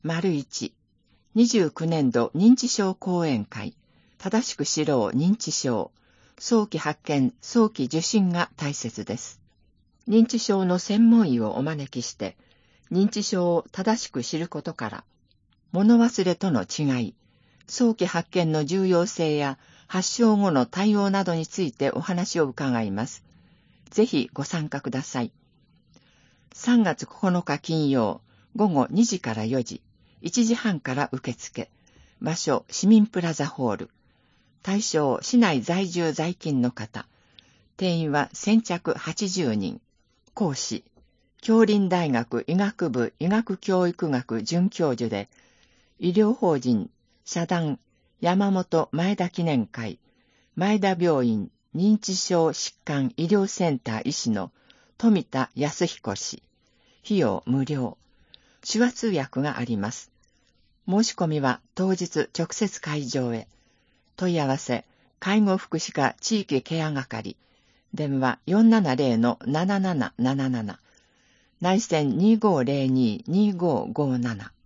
1、29年度認知症講演会、正しく知ろう認知症、早期発見、早期受診が大切です。認知症の専門医をお招きして、認知症を正しく知ることから、物忘れとの違い、早期発見の重要性や発症後の対応などについてお話を伺います。ぜひご参加ください。3月9日金曜、午後2時から4時、1時半から受付。場所、市民プラザホール。対象、市内在住在勤の方。定員は先着80人。講師、杏林大学医学部医学教育学准教授で、医療法人、社団、山本前田記念会、前田病院認知症疾患医療センター医師の富田康彦氏。費用無料。手話通訳があります。申し込みは当日直接会場へ。問い合わせ、介護福祉課地域ケア係。電話 470-7777。内線2502-2557。